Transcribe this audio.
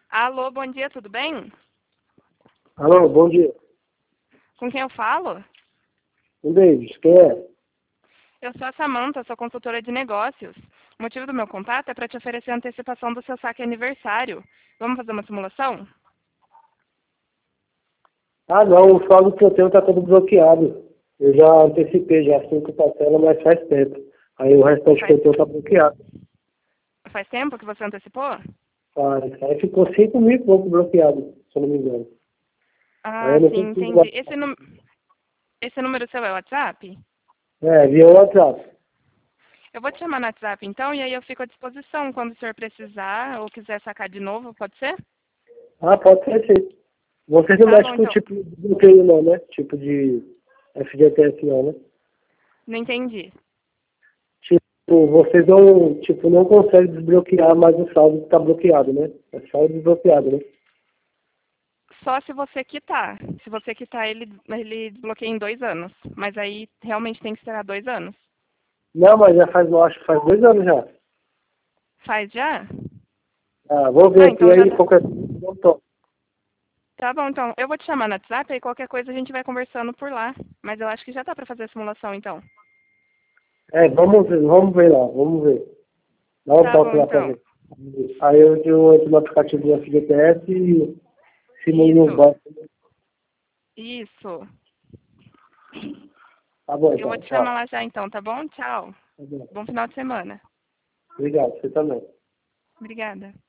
Alô, bom dia, tudo bem? Alô, bom dia. Com quem eu falo? Um Davis, quem é? Eu sou a Samanta, sou consultora de negócios. O motivo do meu contato é para te oferecer a antecipação do seu saque aniversário. Vamos fazer uma simulação? Ah, não, o saldo que eu tenho tá todo bloqueado. Eu já antecipei já 5 parcelas, mas faz tempo. Aí o restante que Faz, eu tenho tá bloqueado. faz tempo que você antecipou? Aí ficou 5 mil e pouco bloqueado, se eu não me engano. Aí Ah, eu não sim, consigo entendi. mais. Esse número seu é o WhatsApp? É, via WhatsApp. Eu vou te chamar no WhatsApp então e aí eu fico à disposição quando o senhor precisar ou quiser sacar de novo, pode ser? Ah, pode ser sim. Vocês não Tá bom mexem com então. tipo de bloqueio não, né? Tipo de FGTS não, né? Não entendi. Tipo, vocês não, tipo, não conseguem desbloquear mais o saldo que tá bloqueado, né? É só o desbloqueado, né? Só se você quitar. Se você quitar, ele desbloqueia em 2 anos. Mas aí realmente tem que esperar 2 anos. Não, mas já faz, eu acho que faz 2 anos já. Faz já? Ah, vou ver Ah, aqui então já aí dá. qualquer coisa eu toco. Tá bom, então. Eu vou te chamar no WhatsApp e qualquer coisa a gente vai conversando por lá. Mas eu acho que já dá pra fazer a simulação, então. É, vamos ver lá, vamos ver. Dá um Tá bom, toque lá pra então. ver. Aí eu entro no aplicativo do FGTS e simulo no Isso. banco. Isso. Tá bom, Eu vou então, te chamar tchau. lá já, então, tá bom? Tchau. Tá bom. Bom final de semana. Obrigado, você também. Obrigada.